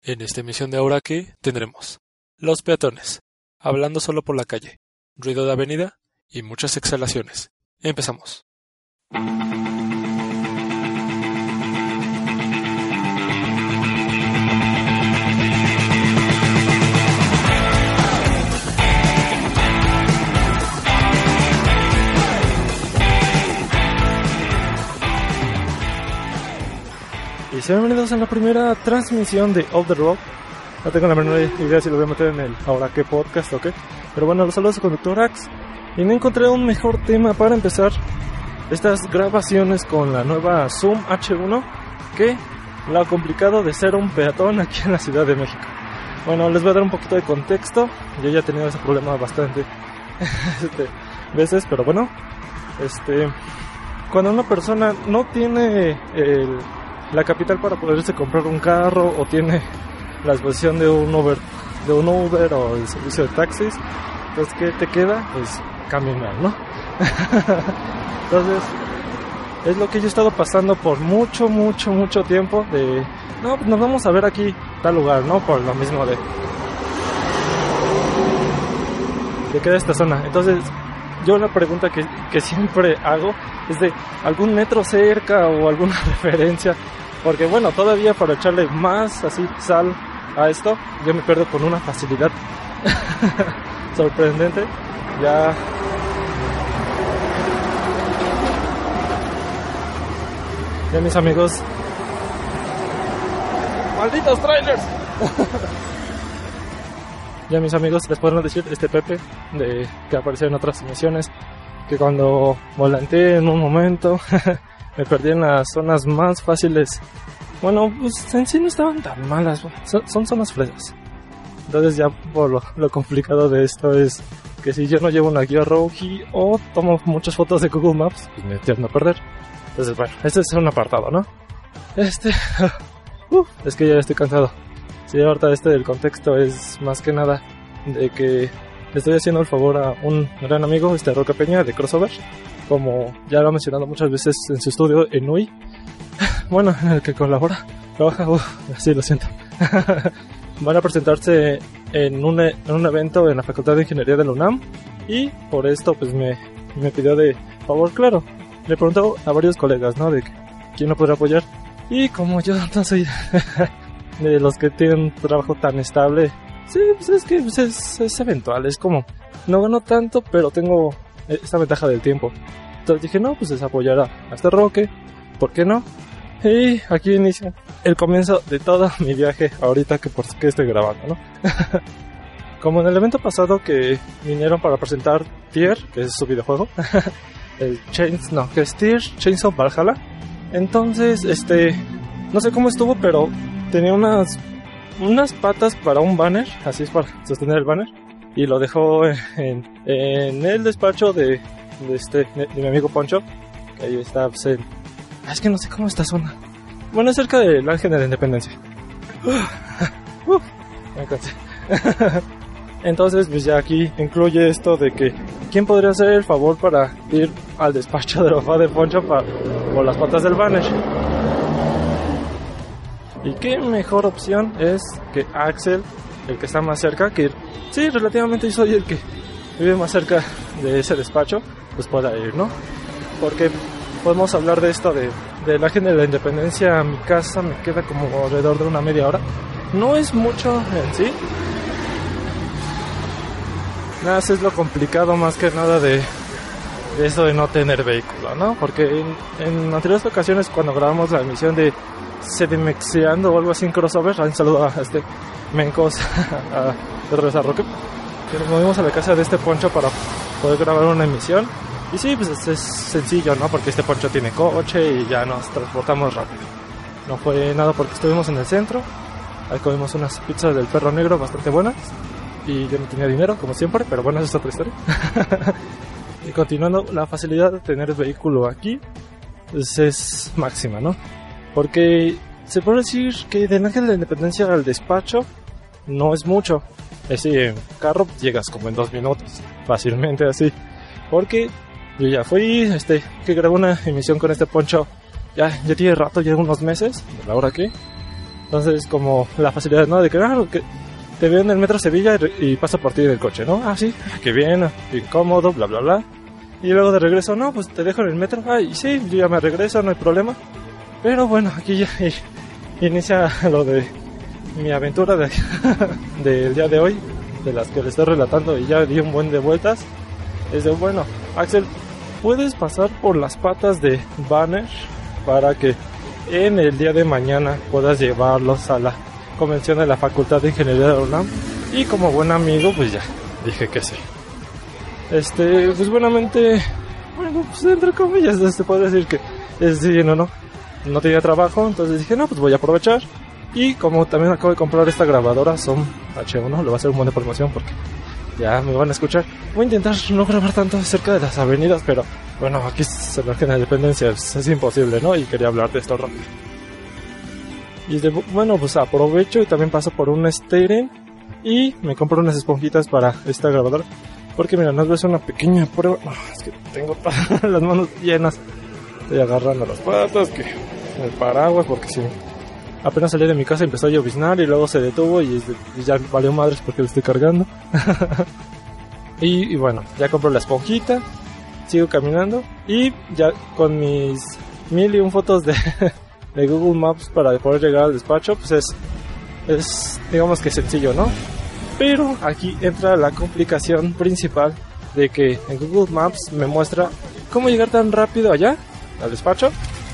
En esta emisión de Ahora qué tendremos los peatones, hablando solo por la calle, ruido de avenida y muchas exhalaciones. Empezamos. Y sean bienvenidos a la primera transmisión de Off the Road. No tengo la menor idea si lo voy a meter en el Ahora qué podcast o qué. Pero bueno, los saludos a Conductor Axe. Y no encontré un mejor tema para empezar estas grabaciones con la nueva Zoom H1 que lo complicado de ser un peatón aquí en la Ciudad de México. Bueno, les voy a dar un poquito de contexto. Yo ya he tenido ese problema bastante veces, pero bueno, cuando una persona no tiene la capital para poderse comprar un carro o tiene la disposición de un Uber o el servicio de taxis, pues ¿qué te queda? Pues caminar, ¿no? Entonces es lo que yo he estado pasando por mucho tiempo de no, pues nos vamos a ver aquí tal lugar, ¿no? Por lo mismo de queda esta zona. Entonces yo la pregunta que siempre hago es de algún metro cerca o alguna referencia, porque bueno, todavía para echarle más así sal a esto, yo me pierdo con una facilidad sorprendente. Ya mis amigos, malditos trailers. Ya mis amigos les podrán decir, Pepe, que apareció en otras emisiones, que cuando volanteé en un momento me perdí en las zonas más fáciles. Bueno, pues en sí no estaban tan malas, son zonas fresas. Entonces ya por lo complicado de esto es que si yo no llevo una guía Rogi o tomo muchas fotos de Google Maps, pues me tiendo a perder. Entonces bueno, este es un apartado, ¿no? es que ya estoy cansado. Sí, ahorita del contexto es más que nada de que le estoy haciendo el favor a un gran amigo, Roca Peña, de Crossover, como ya lo ha mencionado muchas veces en su estudio en UI, bueno, en el que trabaja, así lo siento. Van a presentarse en un evento en la Facultad de Ingeniería de la UNAM, y por esto pues me pidió de favor, claro, le preguntó a varios colegas, ¿no? De quién lo podrá apoyar, y como yo no soy de los que tienen un trabajo tan estable, sí, pues es que es eventual, es como, no gano tanto, pero tengo esta ventaja del tiempo. Entonces dije, no, pues es apoyar a este Roque, ¿por qué no? Y aquí inicia el comienzo de todo mi viaje ahorita que estoy grabando, ¿no? Como en el evento pasado que vinieron para presentar Tier, que es su videojuego, que es Tier Chainsaw Valhalla. Entonces, no sé cómo estuvo, pero tenía unas patas para un banner, así es, para sostener el banner, y lo dejó en el despacho de mi amigo Poncho, que ahí está, pues, es que no sé cómo está zona. Bueno, es cerca del Ángel de la Independencia. Me cansé. Entonces, pues ya aquí incluye esto de que ¿quién podría hacer el favor para ir al despacho de papá de Poncho por las patas del banner? Y qué mejor opción es que Axel, el que está más cerca, que sí, relativamente yo soy el que vive más cerca de ese despacho, pues pueda ir, ¿no? Porque podemos hablar de esto del Ángel de la Independencia a mi casa, me queda como alrededor de una media hora. No es mucho en sí. Nada, eso es lo complicado más que nada de eso de no tener vehículo, ¿no? Porque en anteriores ocasiones cuando grabamos la emisión de Sedimexeando o algo así en Crossover, un saludo a Mencos de Rosa Roque, que nos movimos a la casa de Poncho para poder grabar una emisión. Y sí, pues es sencillo, ¿no? Porque Poncho tiene coche y ya nos transportamos rápido. No fue nada porque estuvimos en el centro, ahí comimos unas pizzas del Perro Negro bastante buenas, y yo no tenía dinero, como siempre, pero bueno, esa es otra historia. Y continuando, la facilidad de tener vehículo aquí pues es máxima, ¿no? Porque se puede decir que del Ángel de la Independencia al despacho no es mucho. Es decir, en carro llegas como en 2 minutos, fácilmente así. Porque yo ya fui, que grabé una emisión con Poncho, ya tiene rato, ya unos meses, de la hora que. Entonces, como la facilidad, ¿no? De que te veo en el metro Sevilla y paso por ti en el coche, ¿no? Ah, sí, qué bien, incómodo, bla, bla, bla. Y luego de regreso, no, pues te dejo en el metro. Ay, sí, yo ya me regreso, no hay problema. Pero bueno, aquí ya inicia lo de mi aventura del día de hoy, de las que le estoy relatando, y ya di un buen de vueltas. Es de, bueno, Axel, puedes pasar por las patas de Banner para que en el día de mañana puedas llevarlos a la convención de la Facultad de Ingeniería de la UNAM. Y como buen amigo, pues ya dije que sí. Pues buenamente, bueno, pues entre comillas, se puede decir que es lleno, no tenía trabajo, entonces dije, no, pues voy a aprovechar. Y como también acabo de comprar esta grabadora Zoom H1, le voy a hacer un buen de promoción porque ya me van a escuchar. Voy a intentar no grabar tanto cerca de las avenidas, pero bueno, aquí se me la Independencia, es imposible, ¿no? Y quería hablar de esto rápido. Y bueno, pues aprovecho y también paso por un Stadium y me compro unas esponjitas para esta grabadora. Porque mira, nos ves una pequeña prueba. No, es que tengo las manos llenas. Estoy agarrando las patas, que el paraguas, porque si apenas salí de mi casa empezó a lloviznar y luego se detuvo y ya valió madres porque lo estoy cargando. y bueno, ya compro la esponjita, sigo caminando y ya con mis 1001 fotos de Google Maps para poder llegar al despacho, pues es digamos que sencillo, ¿no? Pero aquí entra la complicación principal de que en Google Maps me muestra cómo llegar tan rápido allá, al despacho,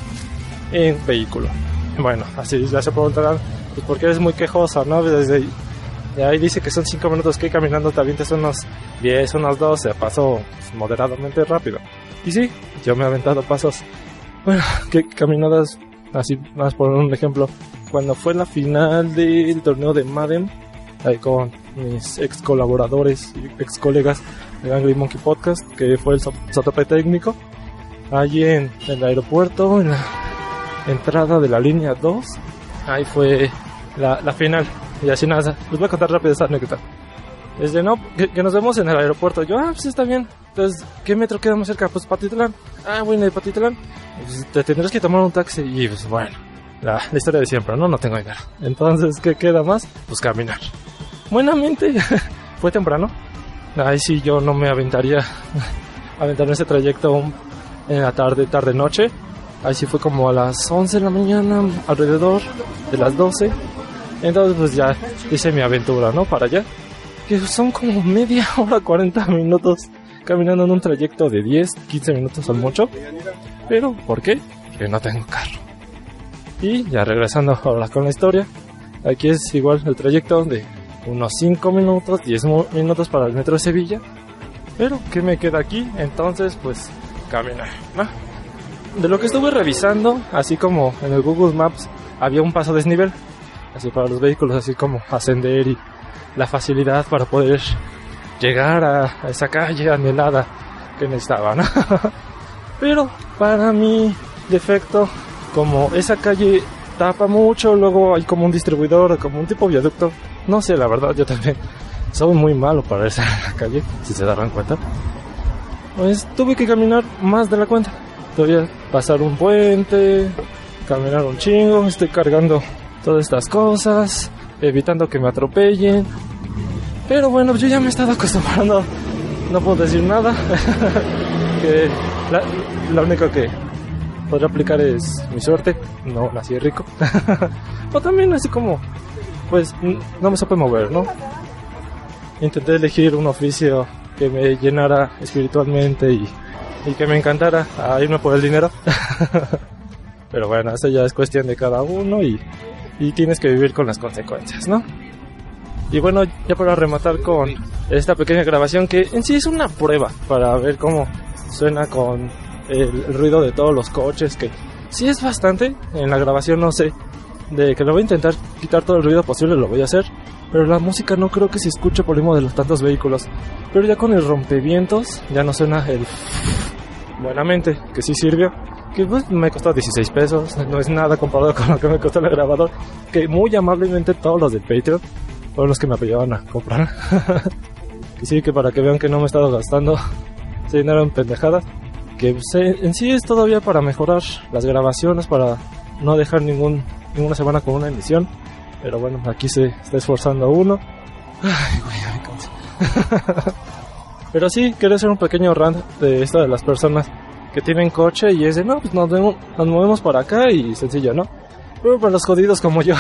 en vehículo. Bueno, así ya se preguntarán, pues porque eres muy quejosa, ¿no? Desde ahí dice que son 5 minutos que caminando te avientas unos 10, unos 12, paso pues, moderadamente rápido. Y sí, yo me he aventado pasos, bueno, que caminadas así, más por un ejemplo, cuando fue la final del torneo de Madden, ahí con mis ex colaboradores y ex colegas de Angry Monkey Podcast, que fue el sotope técnico, allí en el aeropuerto, en la entrada de la línea 2, ahí fue la final, y así nada, les voy a contar rápido esa anécdota. Desde que nos vemos en el aeropuerto, yo, pues está bien, entonces, ¿qué metro queda más cerca? Pues Patitlán, bueno, de Patitlán, pues, te tendrás que tomar un taxi, y pues bueno, la historia de siempre, no tengo idea. Entonces, ¿qué queda más? Pues caminar. Buenamente, fue temprano. Ahí sí yo no me aventaría aventarme ese trayecto en la tarde-noche. Ahí sí fue como a las 11 de la mañana, alrededor de las 12. Entonces pues ya hice mi aventura, ¿no? Para allá. Que son como media hora, 40 minutos caminando en un trayecto de 10, 15 minutos al mucho. Pero, ¿por qué? Porque no tengo carro. Y ya regresando ahora con la historia. Aquí es igual el trayecto de unos 5 minutos, 10 minutos para el metro de Sevilla. Pero, ¿qué me queda aquí? Entonces, pues, caminar, ¿no? De lo que estuve revisando, así como en el Google Maps, había un paso desnivel, así para los vehículos, así como ascender y la facilidad para poder llegar a esa calle anhelada que necesitaba, ¿no? Pero, para mi defecto, como esa calle tapa mucho, luego hay como un distribuidor, como un tipo viaducto. No sé, la verdad, yo también soy muy malo para esa calle, si se darán cuenta. Pues tuve que caminar más de la cuenta. Todavía pasar un puente, caminar un chingo, estoy cargando todas estas cosas, evitando que me atropellen. Pero bueno, yo ya me he estado acostumbrando, no puedo decir nada. Que lo único que podría aplicar es mi suerte, no nací rico. O también así como, pues no me supe mover, ¿no? Intenté elegir un oficio que me llenara espiritualmente y que me encantara a irme por el dinero. Pero bueno, eso ya es cuestión de cada uno y tienes que vivir con las consecuencias, ¿no? Y bueno, ya para rematar con esta pequeña grabación que en sí es una prueba para ver cómo suena con el ruido de todos los coches, que sí es bastante. En la grabación no sé, de que lo voy a intentar quitar todo el ruido posible, lo voy a hacer, pero la música no creo que se escuche por el mismo de los tantos vehículos. Pero ya con el rompevientos ya no suena el buenamente, que sí sirvió, que pues me costó 16 pesos, no es nada comparado con lo que me costó el grabador, que muy amablemente todos los del Patreon fueron los que me apoyaban a comprar. Y sí, que para que vean que no me he estado gastando ese dinero en pendejadas, que en sí es todavía para mejorar las grabaciones, para no dejar ninguna semana con una emisión. Pero bueno, aquí se está esforzando uno. Ay, güey, me canso. Pero sí, quiero hacer un pequeño rant de esto de las personas que tienen coche y es de, no, pues nos movemos por acá y sencillo, ¿no? Pero para los jodidos como yo,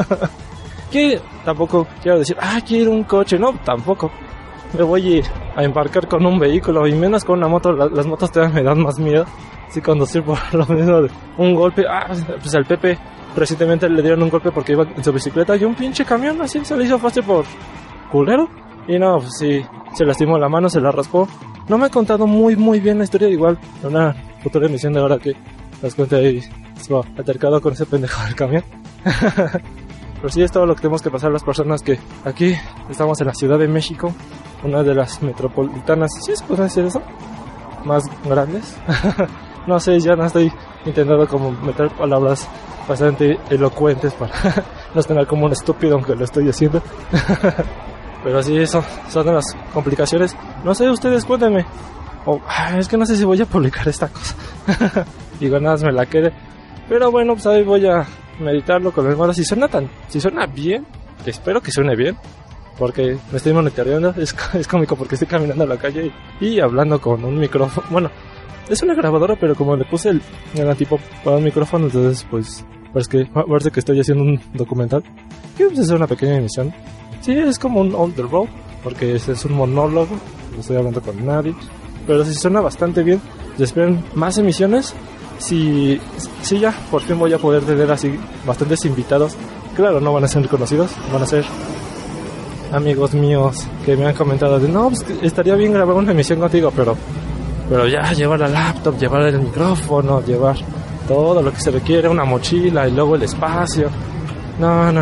que tampoco quiero decir, quiero un coche, no, tampoco. Me voy a embarcar con un vehículo y menos con una moto. Las motos todavía me dan más miedo. Sí, conducir por lo mismo de un golpe. Pues al Pepe recientemente le dieron un golpe porque iba en su bicicleta y un pinche camión así se le hizo fácil por culero. Y no, pues sí, se lastimó la mano, se la raspó. No me ha contado muy bien la historia, igual en una futura emisión de ahora que les cuente ahí su altercado con ese pendejo del camión. Pero sí, es todo lo que tenemos que pasar las personas que aquí estamos en la Ciudad de México, una de las metropolitanas, ¿sí se puede decir eso? Más grandes. No sé, ya no estoy intentando como meter palabras bastante elocuentes para no tener como un estúpido aunque lo estoy haciendo. Pero sí, eso son de las complicaciones. No sé, ustedes cuéntenme. Es que no sé si voy a publicar esta cosa. Digo, nada más me la quede. Pero bueno, pues ahí voy a meditarlo con el modo. Si suena bien, espero que suene bien, porque me estoy monitoreando. Es cómico porque estoy caminando a la calle y hablando con un micrófono. Bueno, es una grabadora, pero como le puse el antipop para un micrófono, entonces pues parece que estoy haciendo un documental. Que pues, es una pequeña emisión. Sí, es como un on the road, porque es un monólogo, no estoy hablando con nadie. Pero si suena bastante bien, se esperan más emisiones. Sí, ya, por fin voy a poder tener así bastantes invitados. Claro, no van a ser conocidos, van a ser amigos míos que me han comentado de, no, pues estaría bien grabar una emisión contigo, pero ya, llevar la laptop, llevar el micrófono, llevar todo lo que se requiere, una mochila y luego el espacio. No.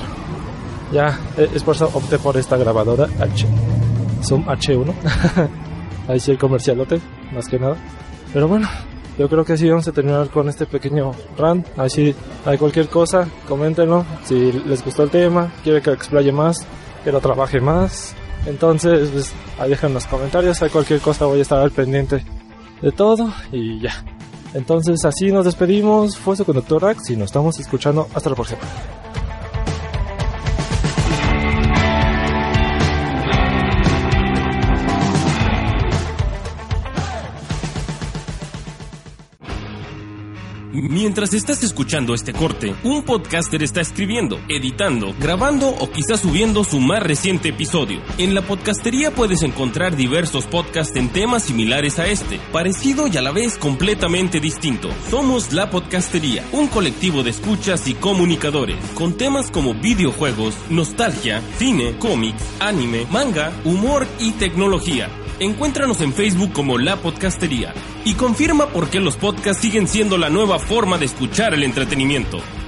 Ya, es por eso opté por esta grabadora Zoom H1. Ahí sí el comercialote, más que nada. Pero bueno, yo creo que sí vamos a terminar con este pequeño rant. Así hay cualquier cosa, coméntenlo. Si les gustó el tema, quiere que explaye más, que lo trabaje más. Entonces, pues, ahí dejen los comentarios. Hay cualquier cosa, voy a estar al pendiente de todo. Y ya. Entonces, así nos despedimos. Fue su conductor Ax y nos estamos escuchando. Hasta la próxima. Mientras estás escuchando este corte, un podcaster está escribiendo, editando, grabando o quizás subiendo su más reciente episodio. En la podcastería puedes encontrar diversos podcasts en temas similares a este, parecido y a la vez completamente distinto. Somos La Podcastería, un colectivo de escuchas y comunicadores, con temas como videojuegos, nostalgia, cine, cómics, anime, manga, humor y tecnología. Encuéntranos en Facebook como La Podcastería y confirma por qué los podcasts siguen siendo la nueva forma de escuchar el entretenimiento.